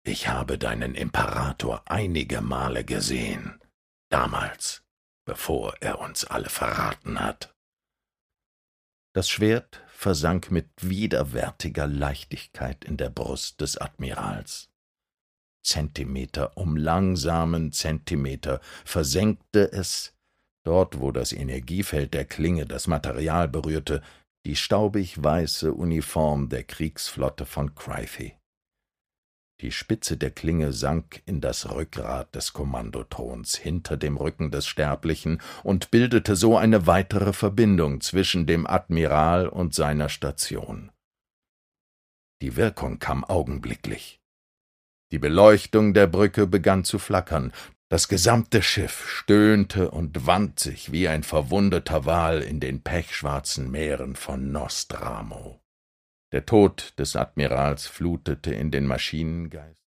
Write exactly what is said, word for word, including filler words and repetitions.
Ich habe deinen Imperator einige Male gesehen, damals, bevor er uns alle verraten hat.« Das Schwert versank mit widerwärtiger Leichtigkeit in der Brust des Admirals. Zentimeter um langsamen Zentimeter versenkte es, dort wo das Energiefeld der Klinge das Material berührte, die staubig-weiße Uniform der Kriegsflotte von Cryphee. Die Spitze der Klinge sank in das Rückgrat des Kommandothrons hinter dem Rücken des Sterblichen und bildete so eine weitere Verbindung zwischen dem Admiral und seiner Station. Die Wirkung kam augenblicklich. Die Beleuchtung der Brücke begann zu flackern, das gesamte Schiff stöhnte und wand sich wie ein verwundeter Wal in den pechschwarzen Meeren von Nostramo. Der Tod des Admirals flutete in den Maschinengeist